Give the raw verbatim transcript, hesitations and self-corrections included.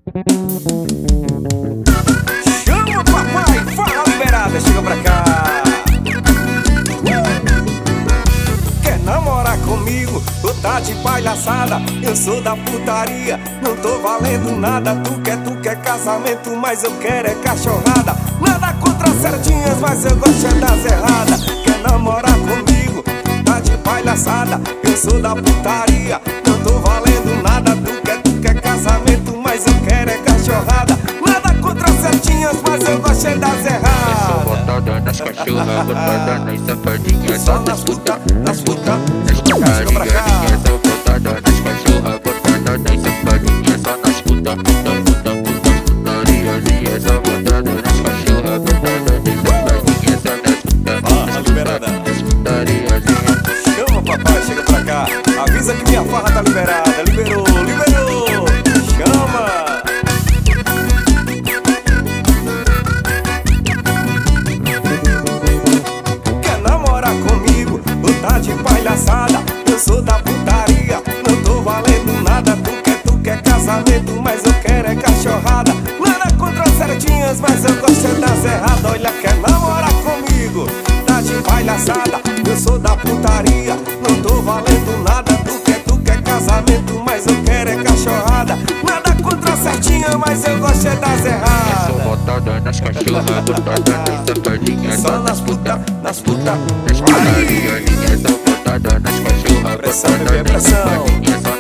Chama papai, fala liberada, chega pra cá. Quer namorar comigo? Tu tá de palhaçada, eu sou da putaria, não tô valendo nada. Tu quer, tu quer casamento, mas eu quero é cachorrada. Nada contra certinhas, mas eu gosto é das erradas. Quer namorar comigo? Tá de palhaçada, eu sou da putaria, não tô valendo nada. Tu quer, tu quer casamento, mas eu quero é cachorrada. Nada contra certinhas, mas eu gosto é das erradas. Só botada nas cachorras, botada nas safadinhas, Só nas puta, nas puta, nas chega pra cá. putaria. Só botada nas cachorras, botada nas safadinhas, só nas puta, puta, puta, puta, putariazinha. Só botada nas cachorras, botada nas safadinhas, só nas puta, Farra liberada. nas putariazinha. Chama papai, chega pra cá. Avisa que minha farra tá liberada. Liberou, liberou. Chama. Quer namorar comigo? Tu tá de palhaçada, eu sou da putaria, não tô valendo nada. Tu quer, tu quer casamento, mas eu quero é cachorrada. Nada contra certinhas, mas eu gosto é das erradas. Olha, quer namorar comigo? Tá de palhaçada, eu sou da putaria, não tô valendo nada. Tu quer, tu quer casamento, mas eu quero é cachorrada. Nada contra certinha, mas eu gosto é das Só erradas. botada nas cachorras, botada nas safadinhas, Só nas puta, nas puta. nas putariazinhas. Só botada nas cachorras, Pressão, botada bebê, nas pressão. safadinhas, só